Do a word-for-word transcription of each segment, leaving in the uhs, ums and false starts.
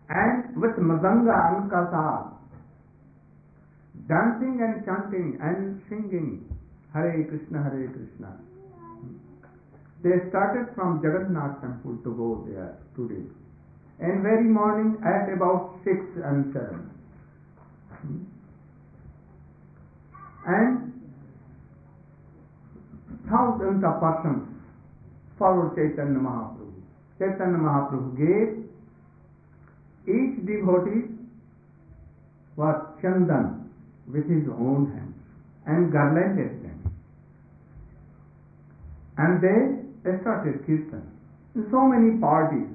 and with Mridanga and Kasar, dancing and chanting and singing Hare Krishna, Hare Krishna. They started from Jagannath temple to go there today. And very morning at about six and seven. And thousands of persons followed Chaitanya Mahaprabhu. Chaitanya Mahaprabhu gave each devotee was chandan with his own hands and garlanded them. And they started kirtan. In so many parties,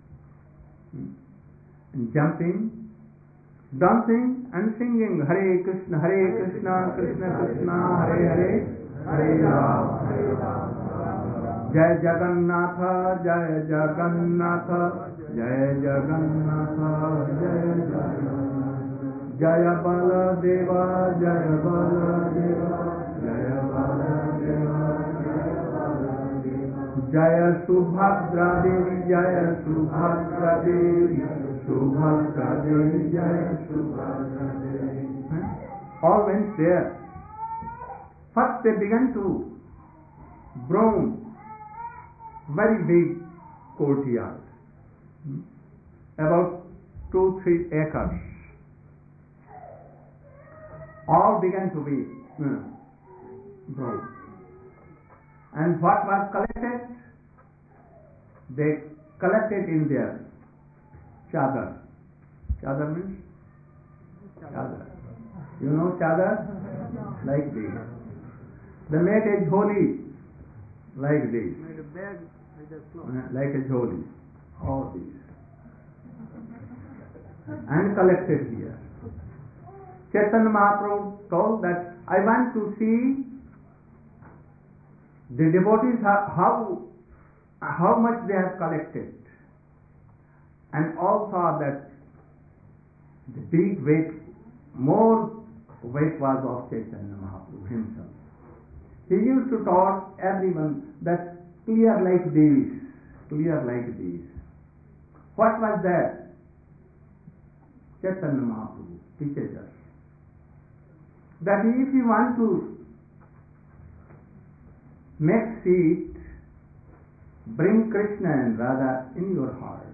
and jumping, dancing and singing Hare Krishna, Hare Krishna, Krishna Krishna, Hare Hare, Hare Rama, Hare Rama. Jai Jagannatha, Jai Jagannatha, Jai Jagannatha, Jai Jagannatha. Jaya Baladeva, Jaya Baladeva, Jaya Baladeva, Jaya Baladeva. Jaya Subhadra Devi, Jaya Subhadra Devi, Subhadra Devi, Jaya Subhadra Devi. All went there. First they began to brown very big courtyard, about two, three acres. All began to be uh, brown. And what was collected? They collected in their chadar. Chadar means? Chadar. You know chadar? Like this. They made a jholi like this. Made a bag like a cloth. Like a jholi. All these. And collected here. Chaitanya Mahaprabhu told that I want to see the devotees how, how much they have collected. And all saw that the big weight, more weight was of Chaitanya Mahaprabhu himself. He used to taught everyone that clear like this, clear like this. What was that? Chaitanya Mahaprabhu teaches us that if you want to make seat, bring Krishna and Radha in your heart.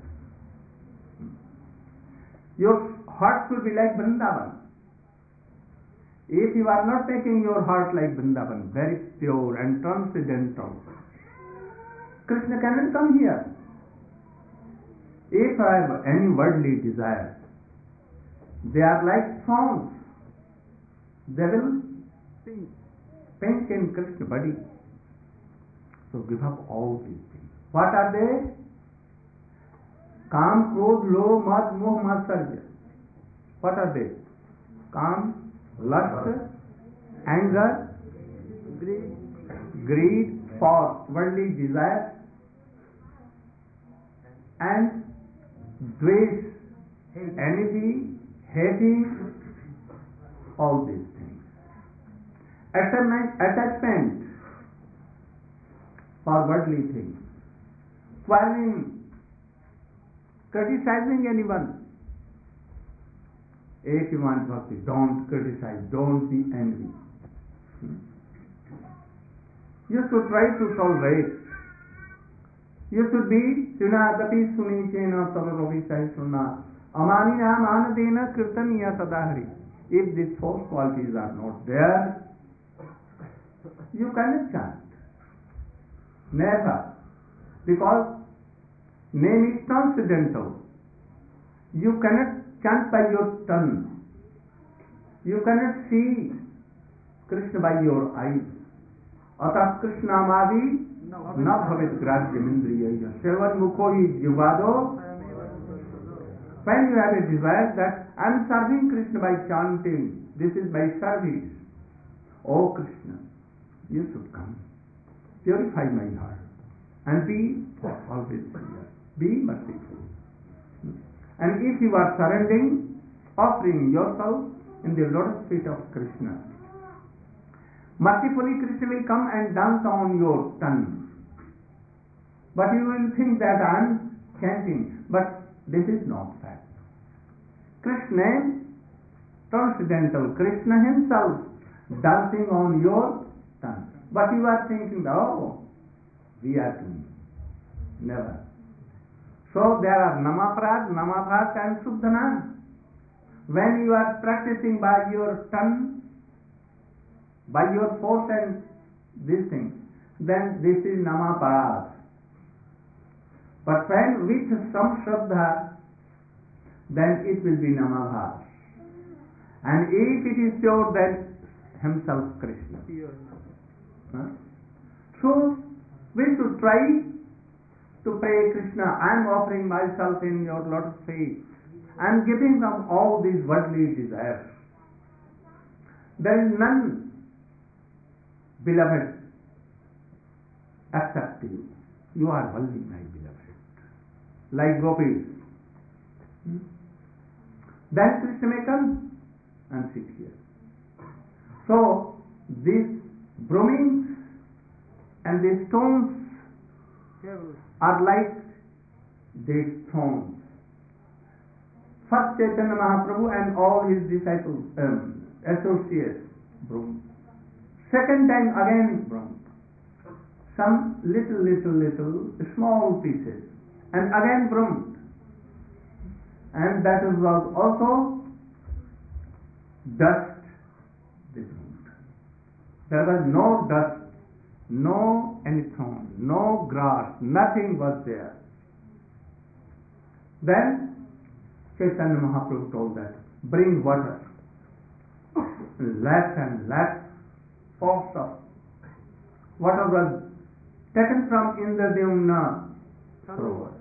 Your heart should be like Vrindavan. If you are not making your heart like Vrindavan, very pure and transcendental, Krishna cannot come here. If I have any worldly desire, they are like swans. They will pink in Krishna body. So give up all these things. What are they? Kam, Krodh, Lobh, Mad, Moh, Matsarya. What are they? Kam, lust, anger, greed, greed for worldly desire, and dvesh, envy, hating, all these things. Attachment, attachment for worldly things. Quarreling, criticizing anyone. If you want bhakti, don't criticize, don't be angry. You should try to tolerate. You should be Sunadapi Sunichena Tavarovi Sahishuna Amanina Manadena Kirtaniya Sadahari. If these four qualities are not there, you cannot chant. Never. Because name is transcendental. You cannot chant by your tongue. You cannot see Krishna by your eyes. Atas Krishna Madi na bhavet grahyam indriyaya Shravan mukho hi jivado. When you have a desire that I am serving Krishna by chanting, this is by service. Oh Krishna, you should come. Purify my heart and be always clear. Be merciful. And if you are surrendering, offering yourself in the lotus feet of Krishna, mercifully Krishna will come and dance on your tongue. But you will think that I am chanting, but this is not fact. Krishna, transcendental Krishna himself, dancing on your tongue. But you are thinking, oh, we are doing. Never. So there are Namaprad, Namabhas and Suddhana. When you are practicing by your tongue, by your force and this thing, then this is Namaprad. But when with some Shraddha, then it will be Namabhas. And if it is pure, then himself Krishna. Huh? So we should try to pray Krishna, I am offering myself in your lotus feet. I am giving them all these worldly desires. There is none, beloved, except you. You are only my beloved. Like gopis. Hmm? Then Krishna may come and sit here. So these broomings and these stones are like these thorns. First Chaitanya Mahaprabhu and all his disciples, um, associates, broom. Second time again broom. Some little, little, little, small pieces. And again broom. And that was also dust. There was no dust, no any thorn, no grass, nothing was there. Then Chaitanya Mahaprabhu told that, bring water. Less and less force of water was taken from Indradyumna Sarovar.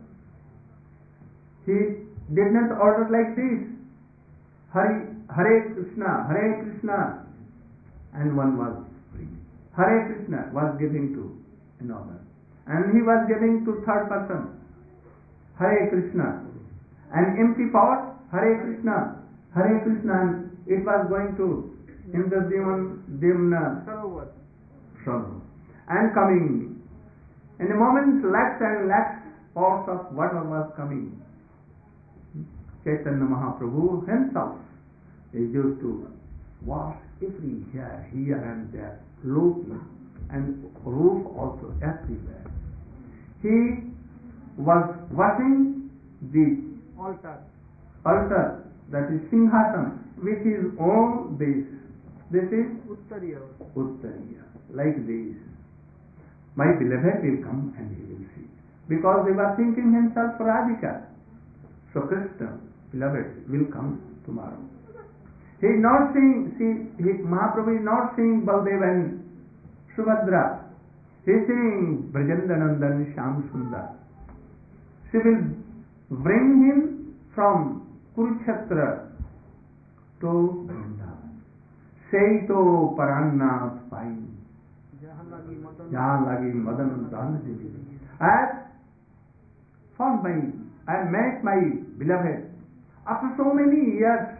He did not order like this, Hare, Hare Krishna, Hare Krishna, and one was free. Hare Krishna was giving to another, and he was giving to third person, Hare Krishna. An empty pot, Hare Krishna, Hare Krishna, and it was going to Indradyumna Sarovar, and coming. In a moment, lakhs and lakhs pots of water was coming. Chaitanya Mahaprabhu himself is used to wash every hair, here and there, looking, and roof also everywhere. He was washing the altar, altar, that is Singhasan, with his own base. This is Uttariya. Uttariya, like this. My beloved will come and he will see. Because he was thinking himself for Radhika. So Krishna, beloved, will come tomorrow. He is not seeing, see, he, Mahaprabhu is not seeing Baldev and Subhadra. He is seeing Brajendanandan Shyam Sundar. She will bring him from Kurukshetra to Vrindavan. Seito Parannath Pai. Jahan lagi Madan Dan Devi. As for my, I met my beloved after so many years,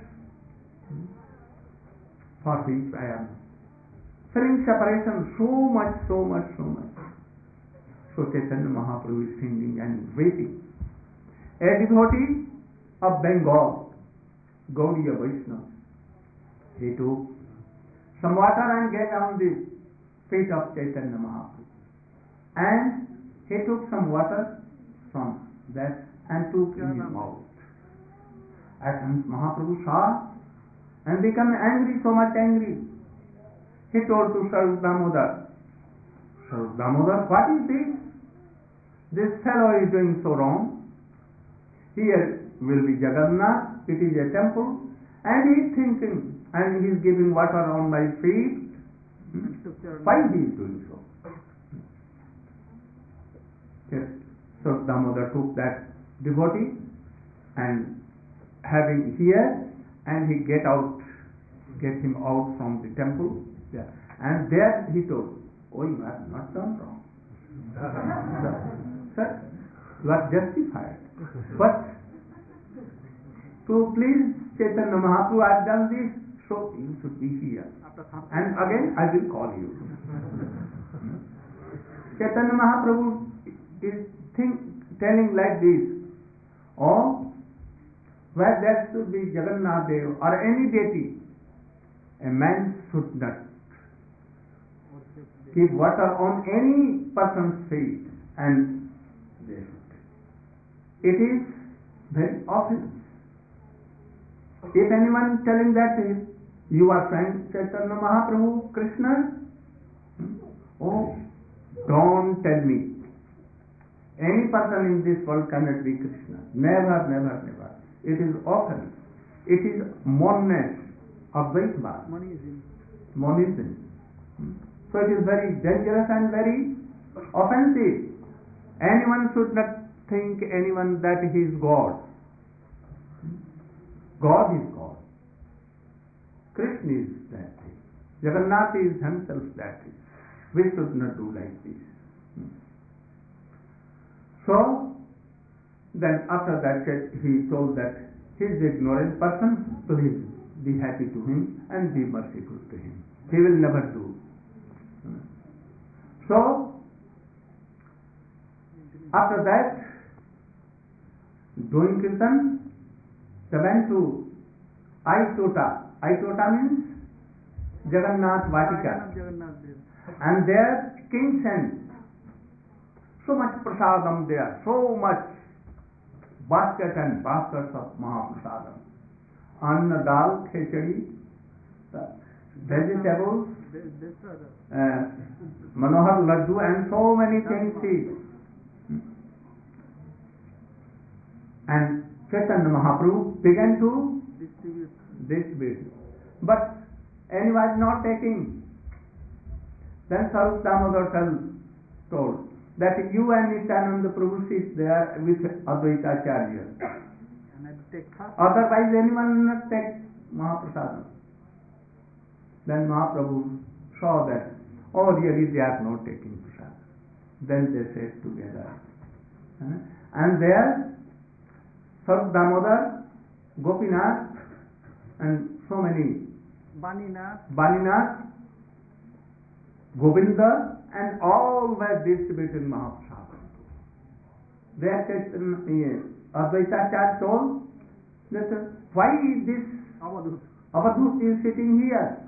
for which I am feeling separation so much, so much, so much. So Chaitanya Mahaprabhu is singing and waiting. A devotee of Bengal, Gaudiya Vaishnava, he took some water and gave on the feet of Chaitanya Mahaprabhu. And he took some water from that and took in his mouth. At once Mahaprabhu saw and became angry, so much angry. He told to Swarup Damodar, Swarup Damodar, what is this? This fellow is doing so wrong. Here will be Jagannath, it is a temple, and he is thinking, and he is giving water on my feet. Why he is doing so? Yes. So Damodar took that devotee and having here, and he get out, get him out from the temple. Yeah. And there he told, oh, you have not done wrong. Sir, you are justified. But to please Chaitanya Mahaprabhu, I have done this, so you should be here. And again I will call you. Chaitanya Mahaprabhu is think, telling like this, oh, where there should be Jagannath Dev or any deity, a man should not keep water on any person's feet, and they should. It is very offensive. If anyone telling that is, you are saying Chaitanya Mahaprabhu, Krishna, oh, don't tell me. Any person in this world cannot be Krishna. Never, never, never. It is offense. It is monism of Vaishnava. Monism. Monism. So it is very dangerous and very offensive. Anyone should not think anyone that he is God. God is God. Krishna is that thing. Jagannath is himself that thing. We should not do like this. So, then after that he told that he is ignorant person, please be happy to him and be merciful to him. He will never do. So, after that, doing kirtan, they went to Aitota. Aitota means Jagannath Vatika. Jagannath Dev. And there king sent so much prasadam there, so much basket and baskets of Mahaprasadam. Anna, dal, khechadi, vegetables, This, this are the uh, Manohar Laddu, and so many things he. And Chaitanya Mahaprabhu began to distribute. distribute. But any was not taking. Then Sarup Damodar told that you and Nityananda Prabhu sit there with Advaita Acharya. And I take half. Otherwise anyone will not take Mahaprasadam. Then Mahaprabhu saw that, oh really they are not taking prasad. Then they sat together. And there Sarup Damodar, Gopinath, and so many Baninath. Baninath, Govinda, and all were distributed Mahaprasad. There Advaita Acharya told that uh, why this Avadhut. Avadhut is sitting here.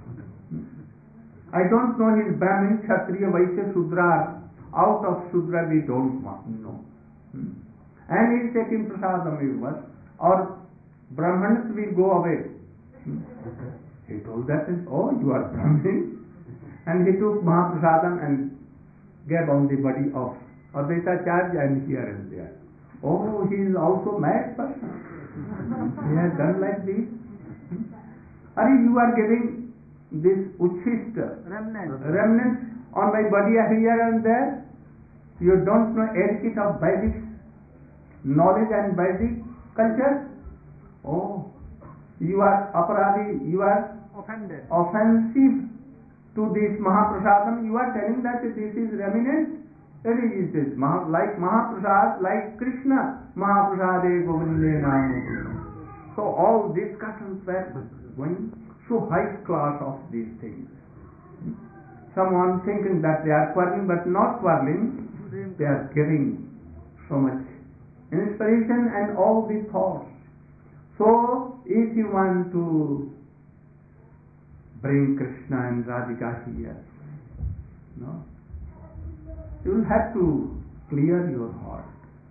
I don't know his Brahmin, Kshatriya, Vaishya, Shudra. Out of Shudra we don't want, know. Hmm. And he is taking prasadam with us. Or Brahmins will go away. Hmm. He told that, oh, you are Brahmin. And he took Mahaprasadam and gave on the body of Advaita Acharya and here and there. Oh, he is also mad person. He has done like this. Are you are giving this uchista, Remnant. remnants on my body here and there? You don't know etiquette of Vedic knowledge and Vedic culture? Oh, you are aparadi, you are Offended. offensive to this Mahaprasadam. You are telling that this is remnant. It is Maha, like Mahaprasad, like Krishna, Mahaprasade Govinde Namu. So all discussions were going so high class of these things. Someone thinking that they are quarreling but not quarreling, they are giving so much inspiration and all the thoughts. So if you want to bring Krishna and Radhika here, no, you will have to clear your heart.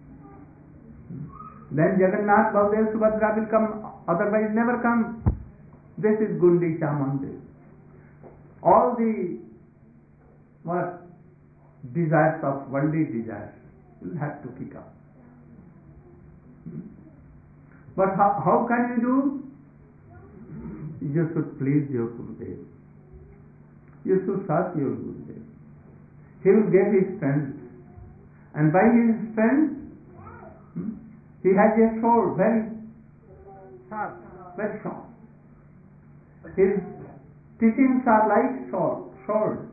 Then Jagannath, Baldev, Subhadra will come, otherwise never come. This is Gundicha Mandir. All the what desires of worldly desires will have to kick up. But how, how can you do? You should please your Gurudev. You should serve your Gurudev. He will give his strength. And by his strength, hmm, he has a sword, very Sharp. very sharp. His teachings are like sword, sword.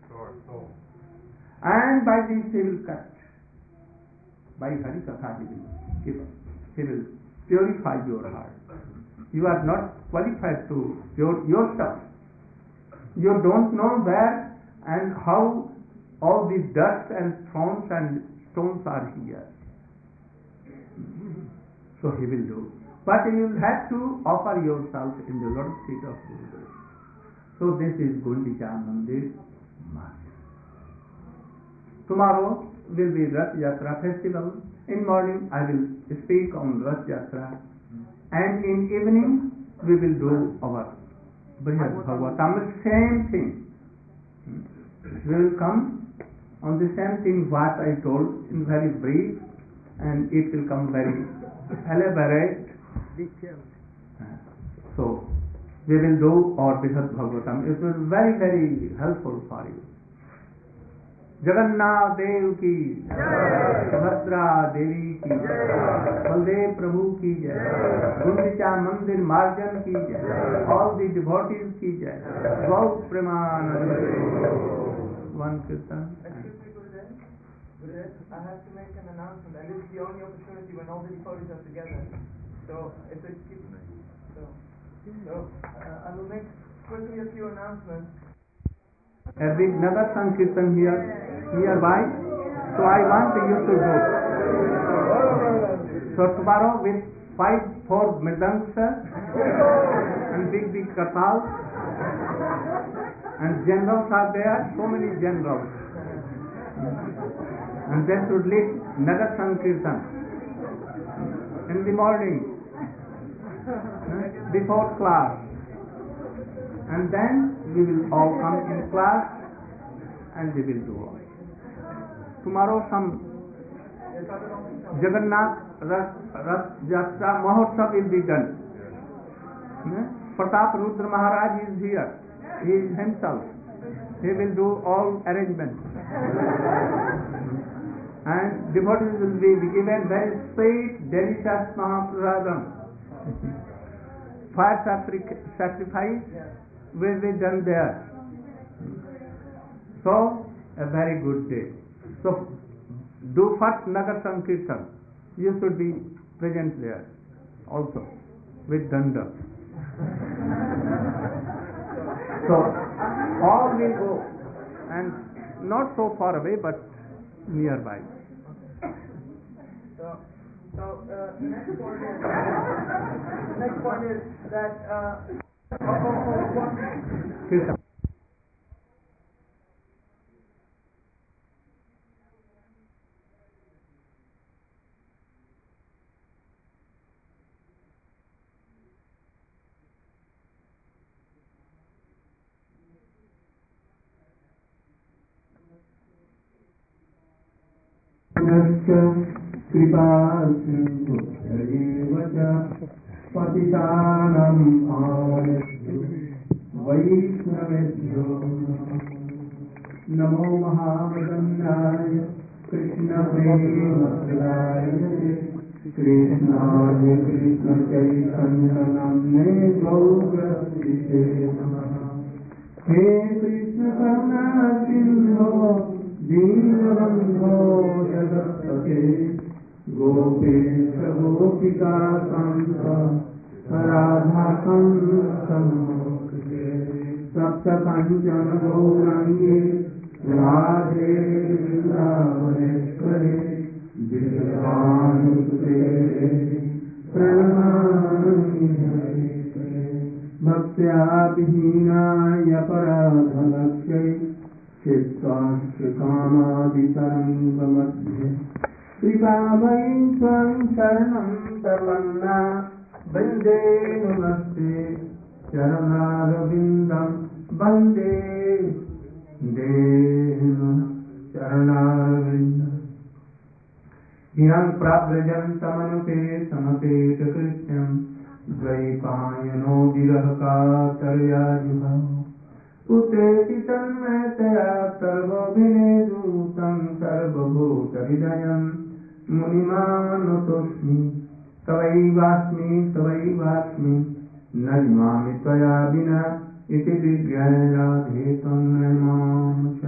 And by this he will cut. By Hari Katha he will give up. He will purify your heart. You are not qualified to pure yourself. You don't know where and how all these dust and thorns and stones are here. So he will do. but you will have to offer yourself in the lotus feet of Gurudev. So this is Gundicha Mandir March. Tomorrow will be Rath Yatra festival. In morning I will speak on Rath Yatra, and in evening we will do our Brihad Bhagavatam, same thing. We will come on the same thing what I told in very brief, and it will come very elaborate. Detailed. So we will do our Brihad Bhagavatam. It will be very very helpful for you. Jagannath देव की जय, सुभद्रा देवी की जय, बलदेव प्रभु की जय, गुंडिचा मंदिर मार्जन की जय, all the devotees की जय, गौ Premanand. One kirtan. Excuse me, Gurudev. Gurudev, I have to make an announcement, and this is the only opportunity when all the devotees are together. So, if they keep, so, so uh, I will make quickly a few announcements. A big Nagar Sankirtan here, nearby, so I want you to go. So tomorrow with five, four mridangs and big, big kartals, and generals are there, so many generals. And they should lead Nagar Sankirtan in the morning, before class. And then we will all come in class and we will do all. Tomorrow some Jagannath Rath Yatra Mahotsav will be done. Pratap Rudra Maharaj is here. He is himself. He will do all arrangements. And devotees will be given very sweet, delicious Mahaprasadam. Fire sacrifice will be done there. So, a very good day. So, do first Nagar Sankirtan. You should be present there also with Danda. So, all will go, and not so far away but nearby. So, so uh, the next point is the next point is that. Uh, Kirtan. कृपा सिन्धुभ्यैव च पतितानां पावनेभ्यो वैष्णवेभ्यो नमो महावदन्याय कृष्णप्रेमप्रदाय कृष्णाय कृष्णचैतन्यनाम्ने गौरहरिसे नमः. हे कृष्ण करुणा सिन्धो दीनबन्धो जगत्पते गोपेश गोपिका कान्त राधाकान्त नमोस्तुते. सप्तकाञ्चन गौराङ्गे राधे वृन्दावनेश्वरे विद्यानुसुते प्रणमामि हरिप्रिये. भक्त्या विहीनाय पराधलक्ष्यै चित्ताश्रिकामादितरङ्गमध्ये कृपामयि त्वं शरणं प्रपन्ना वन्दे नमस्ते चरणारविन्दं वन्दे देव चरणारविन्दम्. हिरं प्राव्रजन्तमनुपेतमपेतकृत्यं द्वैपायनो विरहकातरया जुहाव पुत्रेति तन्मयतया सर्वभिनेदूतं सर्वभूतहृदयं मुनिमानुतोऽस्मि. तवैवास्मि तवैवास्मि न जिमामि त्वया विना इति विज्ञाय राधे त्वं मां च.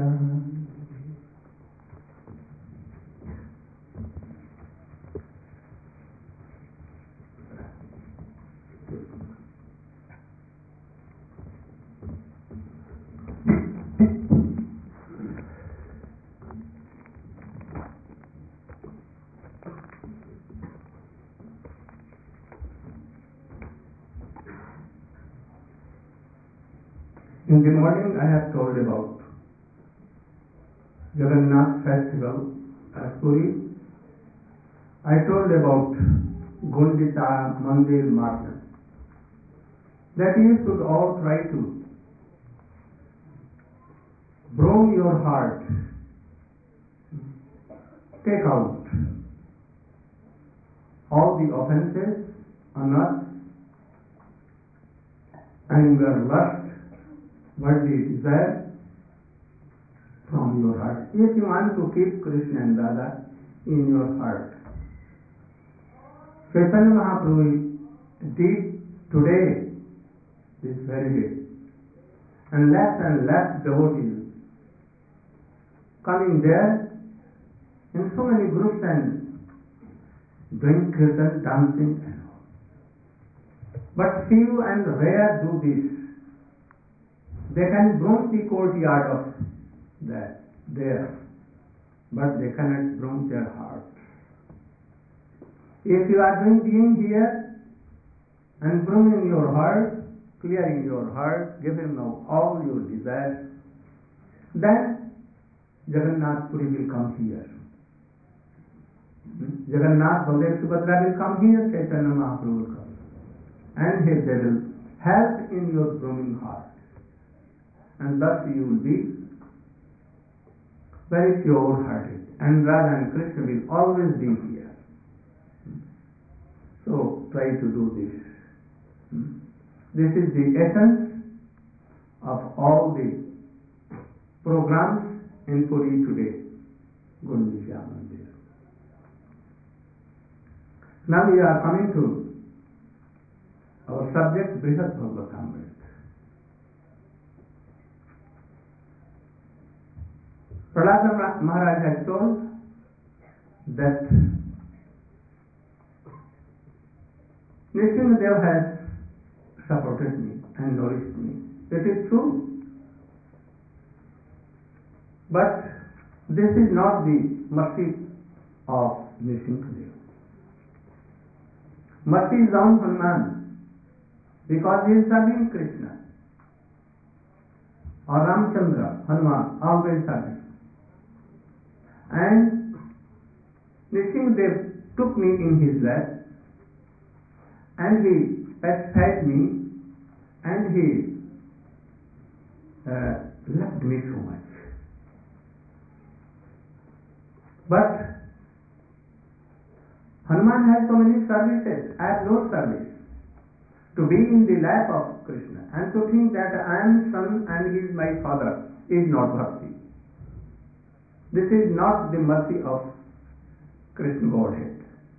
In the morning I have told about Jagannath festival at Puri. I told about Gundita Mandir Martyr. That you should all try to broom your heart, take out all the offenses on earth, anger, lust, worldly desire from your heart. If you want to keep Krishna and Radha in your heart. Chaitanya Mahaprabhu did today, this very day, and less and less devotees coming there in so many groups and doing kirtan, dancing and all. But few and rare do this. They can broom the courtyard of that there, but they cannot broom their heart. If you are doing being here and brooming your heart, clearing your heart, giving now all your desires, then Jagannath Puri will come here. Hmm? Jagannath, Baldev, Subhadra will come here, Chaitanya Mahaprabhu will come. And here they will help in your brooming heart. And thus you will be very pure-hearted. And Radha and Krishna will always be here. So try to do this. This is the essence of all the programs in Puri today. Gundicha Mandir. Now we are coming to our subject, Brihad Bhagavatamrita. Prahlad Maharaj has told that Nrsimhadev has supported me and nourished me. It is true. But this is not the mercy of Nrsimhadev. Mercy is on Hanuman because he is serving Krishna. Or Ramchandra, Hanuman, always serving. And Nrsimhadev took me in his lap and he pacified me and he uh, loved me so much. But Hanuman has so many services. I have no service. To be in the lap of Krishna and to think that I am son and he is my father is not bhakti. This is not the mercy of Krishna Godhead.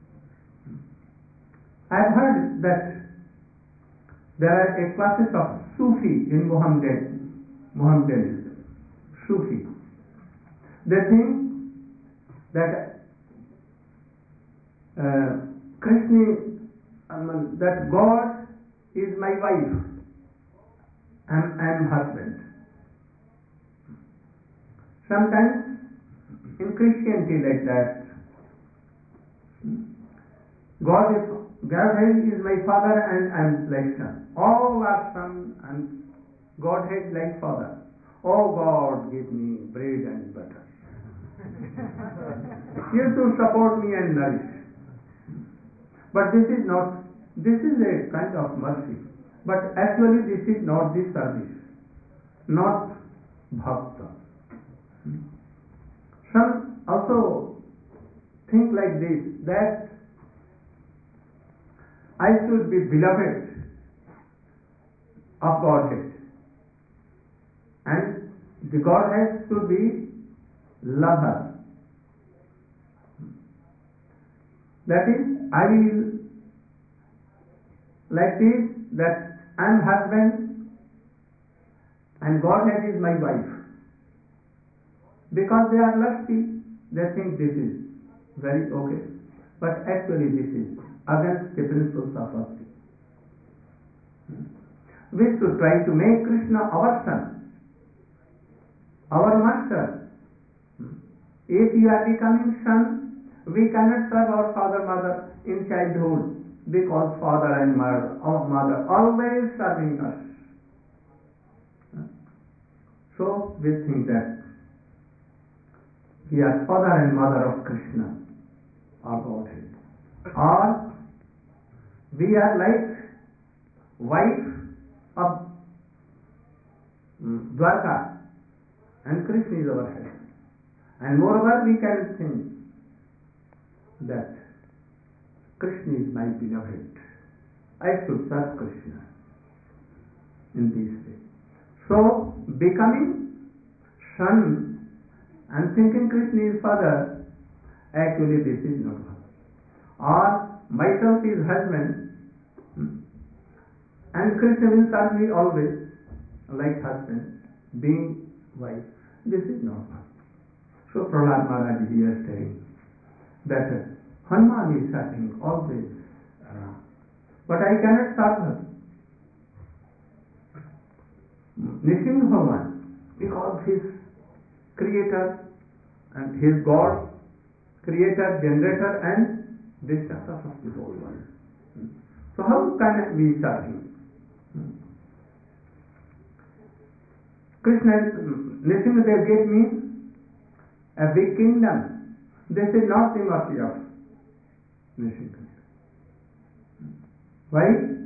I have heard that there are a classes of Sufi in Mohammedan, Mohammedanism. Sufi. They think that uh, Krishna, um, that God is my wife and I am husband. Sometimes in Christianity like that, God is Godhead is my father and I am like son. All are son and Godhead like father. Oh God, give me bread and butter. You to support me and nourish. But this is not, this is a kind of mercy. But actually this is not the service, not bhakta. Some also think like this, that I should be beloved of Godhead and the Godhead should be lover. That is, I will like this, that I am husband and Godhead is my wife. Because they are lusty, they think this is very okay. But actually this is against the principles of bhakti. We should try to make Krishna our son, our master. If you are becoming son, we cannot serve our father, mother in childhood because father and mother, our mother always serving us. So we think that we are father and mother of Krishna or Godhead. Or we are like wife of mm, Dwarka and Krishna is our head. And moreover we can think that Krishna is my beloved. I should serve Krishna in this way. So becoming son and thinking Krishna is father, actually this is not one. Or myself is husband and Krishna will serve me always like husband, being wife. This is not one. So Prahlad Maharaj here is saying that Hanuman is serving always around. But I cannot serve her. Nrsimha Bhagavan, because his creator and his God, creator, generator and destructor of the whole world. So how can we serve him? Krishna, Nrsimha Dev gave me a big kingdom. This is not the mercy of Nrsimha. Why?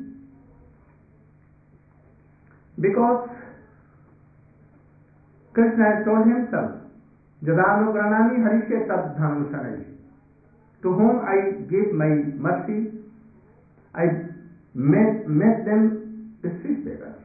Because Krishna has told himself, Jadanu Pranami Harishe Tad Dhanam Sanai. To whom I give my mercy, I make, make them street beggars.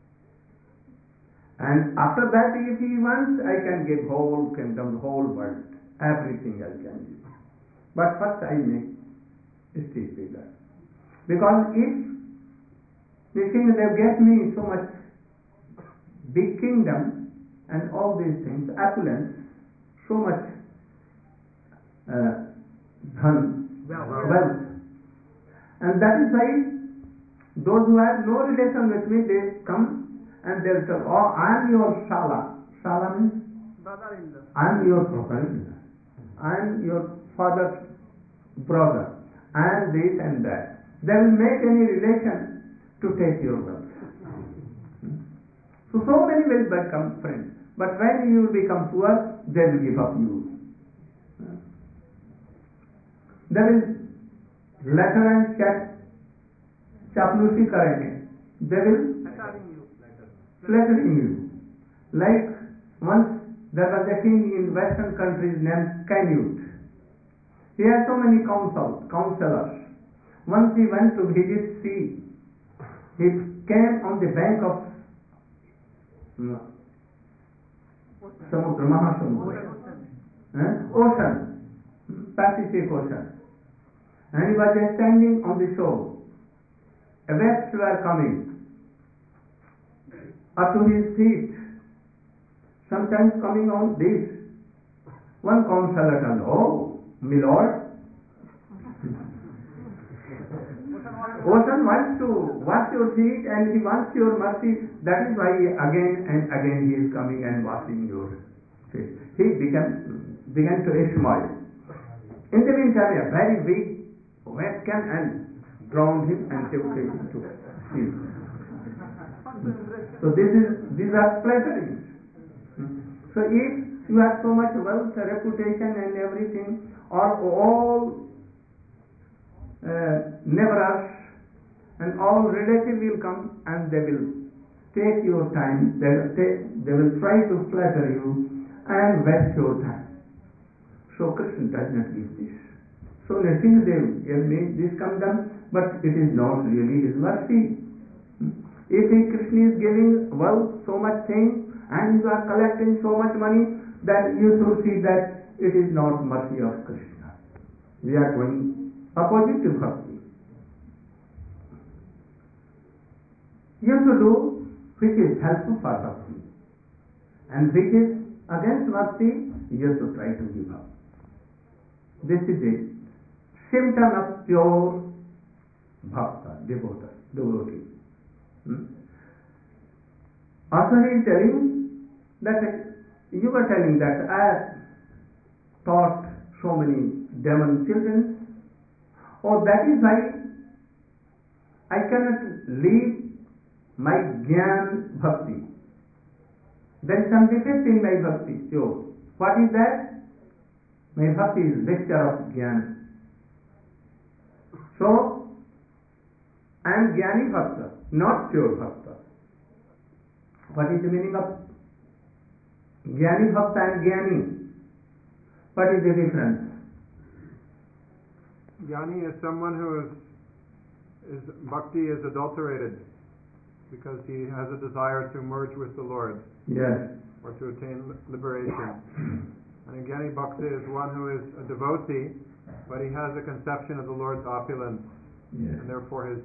And after that, if he wants, I can give whole kingdom, whole world, everything I can give. But first I make street beggars. Because if Nrsimha Dev gave me so much big kingdom and all these things, opulence, so much uh, dhan, Wealth. wealth, and that is why those who have no relation with me, they come and they'll tell, oh, I am your Shala. Shala means Brother-in-law. I am your brother-in-law. I am your father's brother, and this and that. They will make any relation to take your wealth. So, so many will become friends. But when you will become poor, they will give up you. They will letter and chat, chaplusi karenge. They will Flattering you. flattering you. Like once there was a king in Western countries named Canute. He had so many counsel, counselors. Once he went to visit sea. He came on the bank of um, Samudra, Mahasamudra, eh? Ocean, Pacific Ocean. And he was standing on the shore. Waves were coming up to his feet, sometimes coming on this. One counselor told, oh, my lord, Ocean wants to wash your feet and he wants your mercy. That is why again and again he is coming and washing your feet. He began, began to smile. In the meantime, a very big wave came and drowned him and took him to sea. So this is these are flatterings. So if you have so much wealth, reputation and everything, or all uh, neighbors and all relatives will come and they will take your time, they will, take, they will try to flatter you and waste your time. So Krishna does not give this. So Nrsimha Dev gave me this kingdom, but it is not really his mercy. If he, Krishna is giving wealth, so much things, and you are collecting so much money, then you should see that it is not mercy of Krishna. We are going opposite to bhakti. You should do which is helpful for bhakti, and which is against bhakti, you should try to give up. This is a symptom of pure bhakta, devotee. devotee. Hmm? Also he is telling that you were telling that I have taught so many demon children. Oh, that is why I cannot leave my Gyan Bhakti. There is some defect in my bhakti, sure. What is that? My bhakti is vesture of jnana. So, I am jnani bhakta, not pure bhakta. What is the meaning of jnani bhakta and jnani? What is the difference? Jnani is someone who is, is bhakti is adulterated because he has a desire to merge with the Lord. Yes. Or to attain liberation. And a jnani bhakta is one who is a devotee, but he has a conception of the Lord's opulence, Yes. and therefore his...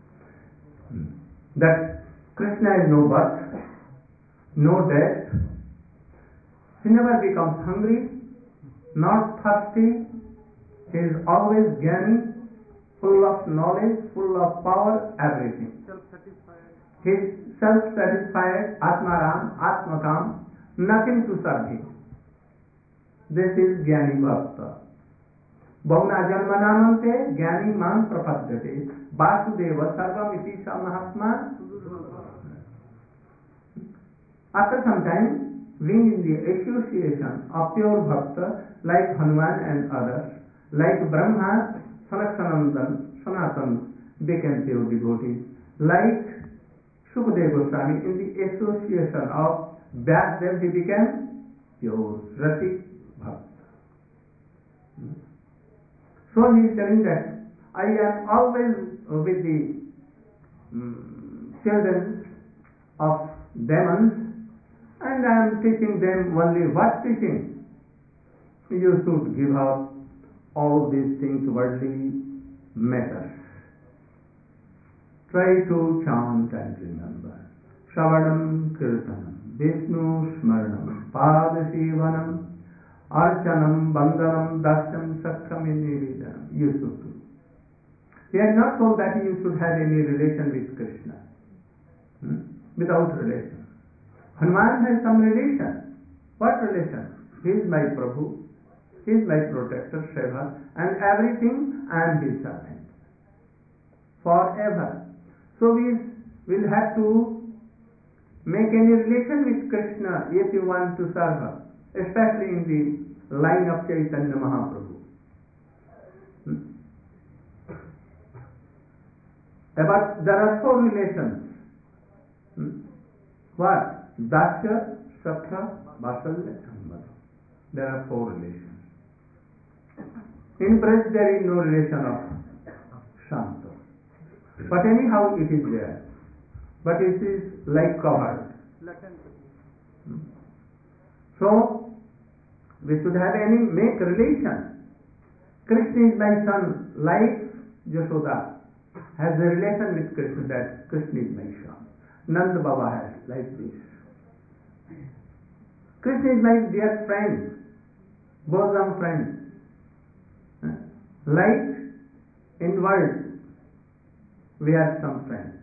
That Krishna is no birth, no death. He never becomes hungry, not thirsty. He is always jnani, full of knowledge, full of power, everything. Self-satisfied. He is self-satisfied, Atmaram, Atmakam, nothing to serve him. This is jnani bhakta. Bahuna janmanamante jnani man prapadyate vasudeva sarvam iti sa mahatma. After some time, being in the association of pure bhakta like Hanuman and others, like Brahma, Sanatsanandan, Sanatan became pure devotees, like Sukadeva Goswami in the association of Vyasdev he became pure Rasik Bhakta. So he is telling that I am always with the um, children of demons and I am teaching them only what teaching? You should give up all these things, worldly matters. Try to chant and remember. Shravanam Kirtanam, Vishnu Smaranam, Padasivanam, Archanam, Bandanam, Dasyam, Sakham, Nivedanam. You should do. He had not told that you should have any relation with Krishna. Hmm? Without relation. Hanuman has some relation. What relation? He is my Prabhu. He is my protector, Seva, and everything I am his servant. Forever. So we will have to make any relation with Krishna if you want to serve her, especially in the line of Chaitanya Mahaprabhu. Hmm? But there are four relations. Hmm? What? Dasya, Sakha, Vasalya, and Madhu. There are four relations. In Braj there is no relation of Shanta. But anyhow it is there. But it is like covered. Hmm? So, we should have any, make relation. Krishna is my son, like Yashoda has a relation with Krishna, that Krishna is my son. Nanda Baba has, like this. Krishna is my dear friend, bosom friend. Like in world, we have some friends.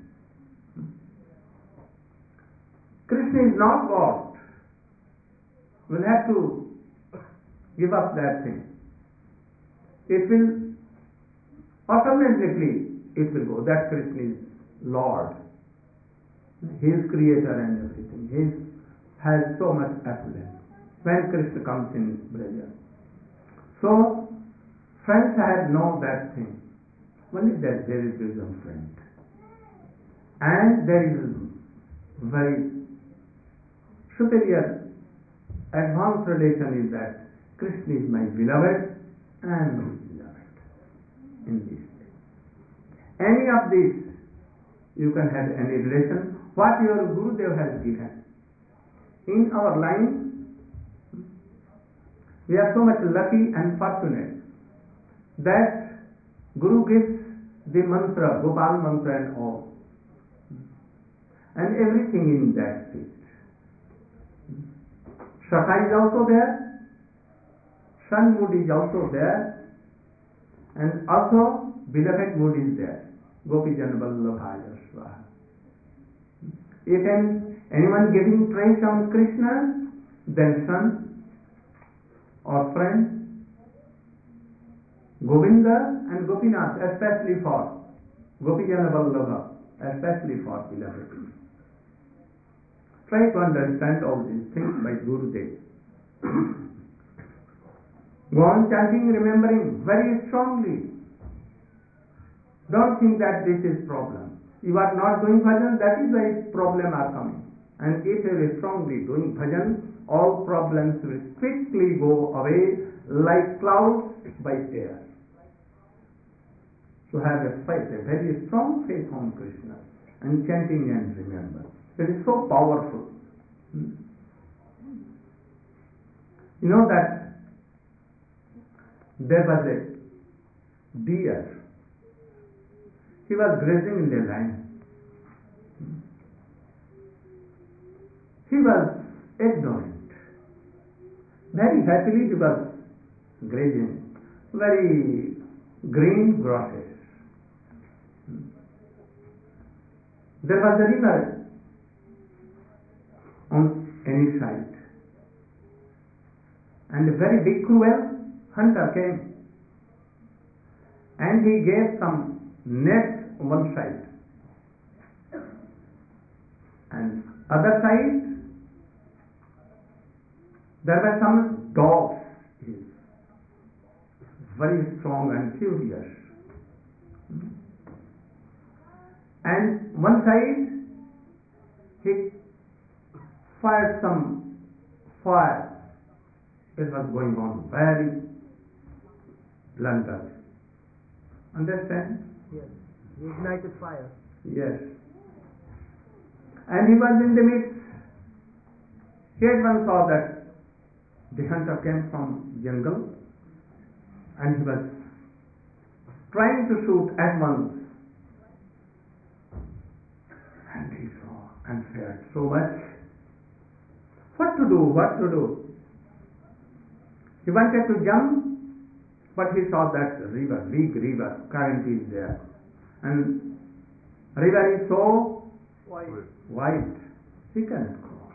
Krishna is not God. We'll have to give up that thing. It will automatically it will go that Krishna is Lord. He is creator and everything. He is, has so much affluence when Krishna comes in Braja. So friends have know that thing. Only that there is wisdom friend. And there is very superior advanced relation is that Krishna is my beloved and his beloved in this way. Any of these you can have any relation what your Gurudev has given. In our line we are so much lucky and fortunate that Guru gives the mantra, Gopal mantra and all, and everything in that state. Shakha is also there, Sun mood is also there, and also beloved mood is there. Gopijan Vallabhaya Swaha. If anyone giving praise on Krishna, then son or friend, Govinda and Gopinath, especially for Gopijan Vallabha, especially for beloved. Try to understand all these things by Gurudev. Go on chanting, remembering very strongly. Don't think that this is problem. You are not doing bhajan, that is why problem are coming. And if you are strongly doing bhajan, all problems will quickly go away like clouds by air. So have a faith, a very strong faith on Krishna, and chanting and remember. It is so powerful. Hmm. You know that there was a deer. He was grazing in the land. He was ignorant. Very happily he was grazing very green grasses. There was a river on any side, and a very big cruel hunter came, and he gave some nets on one side, and other side there were some dogs, very strong and furious. And one side he fired some fire. It was going on very blunder. Understand? Yes. He ignited fire. Yes. And he was in the midst. He at once saw that the hunter came from jungle, and he was trying to shoot at once. And he saw and feared so much. What to do? What to do? He wanted to jump, but he saw that river, big river, current is there. And river is so Why? wide, he cannot cross.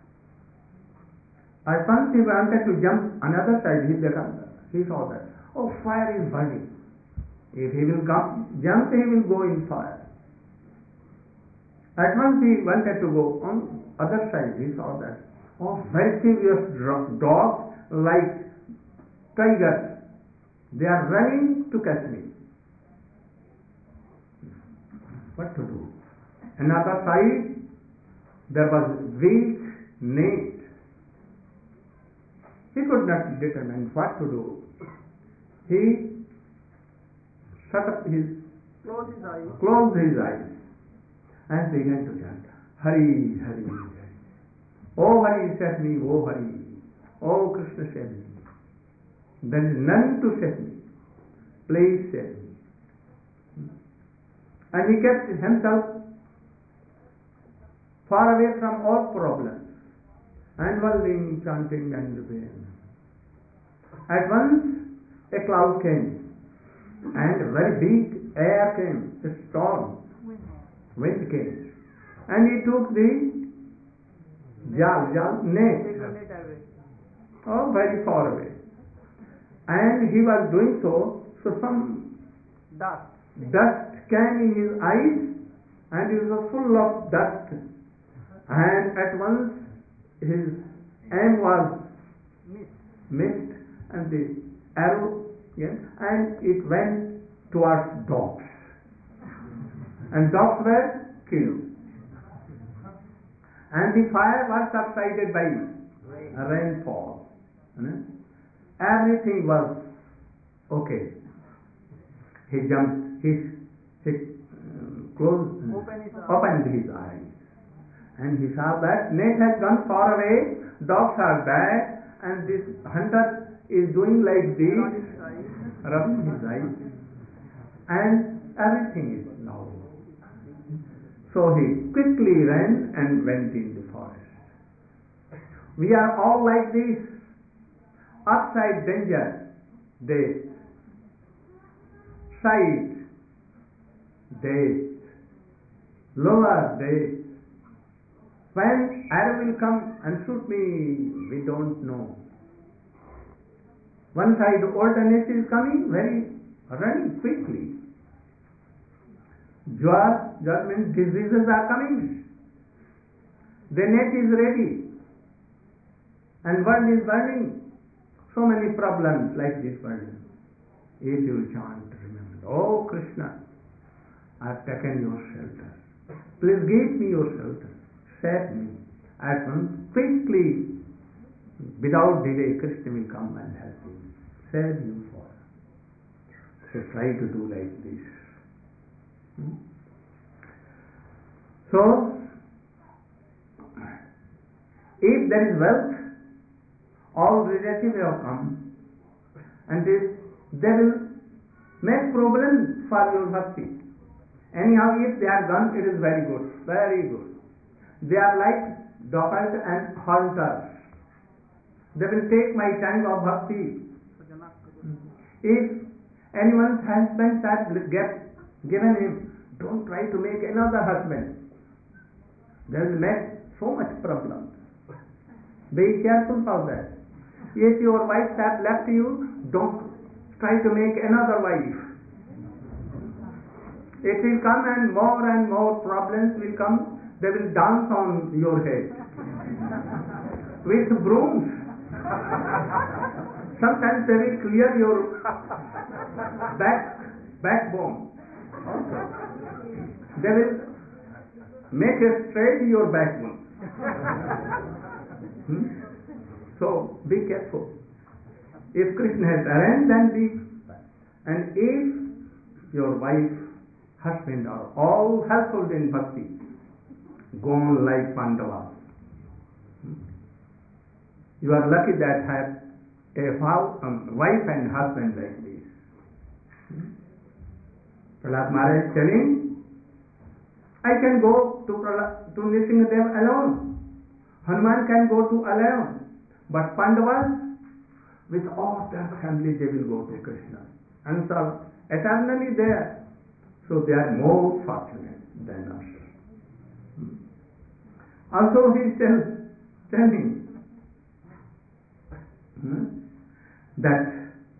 At once he wanted to jump another side, he, he saw that, oh, fire is burning. If he will come, jump, he will go in fire. At once he wanted to go on other side, he saw that, oh, very serious dogs like tigers, they are running to catch me. What to do? Another side, there was weak need. He could not determine what to do. He shut up his, Close his eyes. closed his eyes, and began to chant, Hari, Hari, Hari. Oh Hari, save me, oh Hari. Oh Krishna, save me. There is none to save me. Please save me. And he kept himself far away from all problems, and whirling, chanting and praying. At once a cloud came, and a very big air came, a storm, wind came, and he took the jal, jal, net, Take the net away. oh, very far away. And he was doing so, so some Dust. dust came in his eyes, and he was full of dust. And at once his aim was Mist. missed, and the arrow came, and it went towards dogs. And dogs were killed. And the fire was subsided by Rain. rainfall. Hmm? Everything was okay. He jumped, his, his um, closed, Open his eyes. opened his eyes, and he saw that net has gone far away, dogs are back, and this hunter is doing like this, Around his eyes. rubbing his eyes, and everything is now. So he quickly ran and went in the forest. We are all like this. Upside danger, death. Side, death. Lower, death. When arrow will come and shoot me, we don't know. One side oldness is coming, very running quickly. Jar, jar means diseases are coming. The net is ready, and world is burning. So many problems like this burden. If you chant, remember, oh Krishna, I have taken your shelter. Please give me your shelter. Save me. At once, quickly, without delay, Krishna will come and help you. Save you for. So try to do like this. Hmm? So, if there is wealth, all relatives have come, and this, they will make problems for your bhakti. Anyhow, if they are gone, it is very good, very good. They are like dacoits and hunters. They will take my time of bhakti. If anyone's husband has given him, don't try to make another husband. They will make so much problem. Be careful for that. If your wife has left you, don't try to make another wife. It will come and more and more problems will come. They will dance on your head with brooms. Sometimes they will clear your back backbone. They will make it straight your backbone. Hmm? So be careful. If Krishna has arranged, then be. And if your wife, husband are all helpful in bhakti, go on like Pandavas. You are lucky that have a um, wife and husband like this. Prahlad Maharaj is telling, I can go to Prahlad, to Nrsimhadev alone. Hanuman can go to alone. But Pandavas, with all their family, they will go to Krishna. And so eternally there. So they are more fortunate than us. Also he tells, telling hmm, that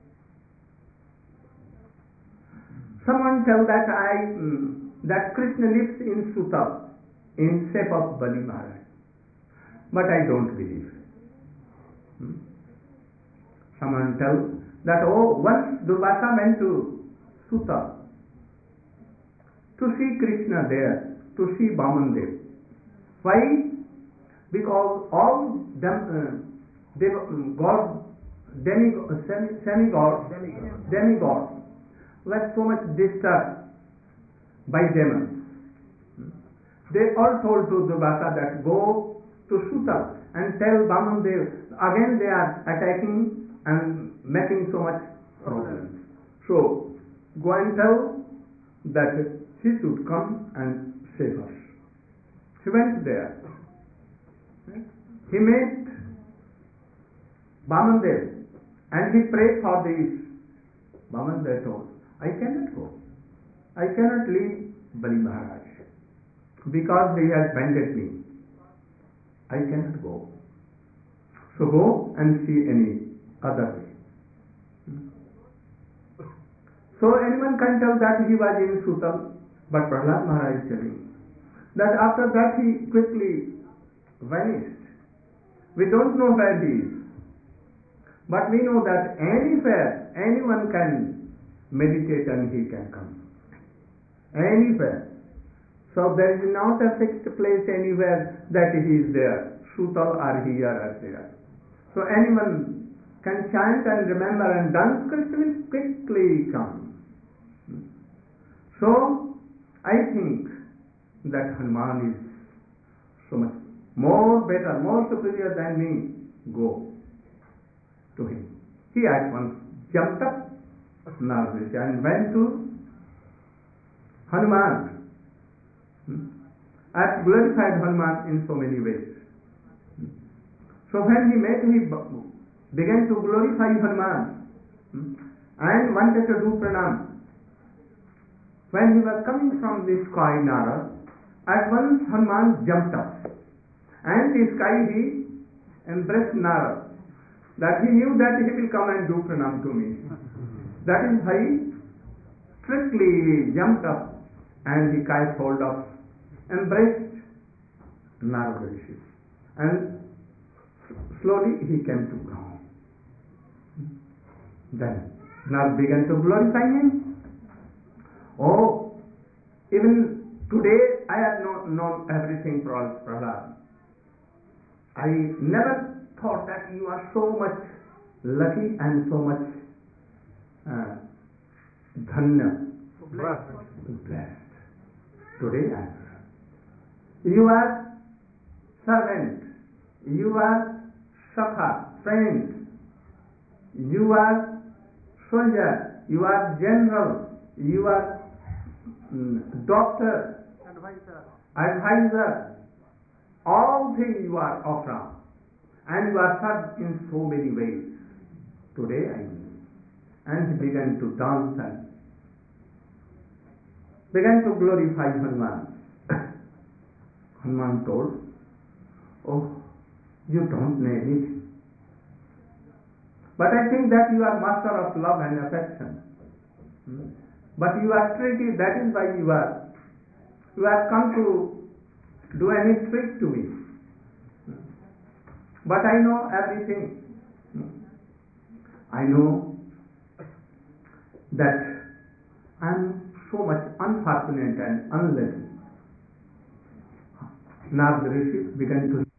someone tell that I mm, that Krishna lives in Suta in shape of Bali Maharaj, but I don't believe. Hmm? Someone tell that oh once Durvasa went to Suta to see Krishna there, to see Vamandev. Why? Because all them, uh, they, God, demigod, semi-god, demigods were so much disturbed by demons. They all told to Durvasa that go to Suta and tell Vamandev, again they are attacking and making so much problems. So, go and tell that he should come and save us. He went there. He met Vamandev and he prayed for this. Vamandev told, I cannot go. I cannot leave Bali Maharaj because he has bended me. I cannot go. So go and see any other way. So anyone can tell that he was in Sutal, but Prahlad Maharaj is telling that after that he quickly vanished. We don't know where he is. But we know that anywhere, anyone can meditate and he can come. Anywhere. So there is not a fixed place anywhere that he is there. Sutal or here or there. So anyone can chant and remember and dance, Krishna will quickly come. So I think that Hanuman is so much more better, more superior than me. Go to him. He at once jumped up nervously and went to Hanuman. I've glorified Hanuman in so many ways. So when he met, he began to glorify Hanuman and wanted to do pranam. When he was coming from the sky, Nara, at once Hanuman jumped up and the sky he embraced Nara, that he knew that he will come and do pranam to me. That is why strictly he jumped up and he caught hold of, embraced Narada Rishi. And slowly he came to ground. Then Narada began to glorify him. Oh, even today I have not known everything, Prahlad. I never thought that you are so much lucky and so much uh, dhanya, Blessed. blessed. Today I am. You are servant, you are sakha, friend, you are soldier, you are general, you are mm, doctor, Advisor. advisor, all things you are offering, and you are served in so many ways. Today I know. And he began to dance and began to glorify Hanuman. Hanuman told, oh, you don't know anything. But I think that you are master of love and affection. Hmm? But you are tricky, that is why you are. You have come to do any trick to me. Hmm? But I know everything. Hmm? I know that I am so much unfortunate and unlucky. Narada Rishi began to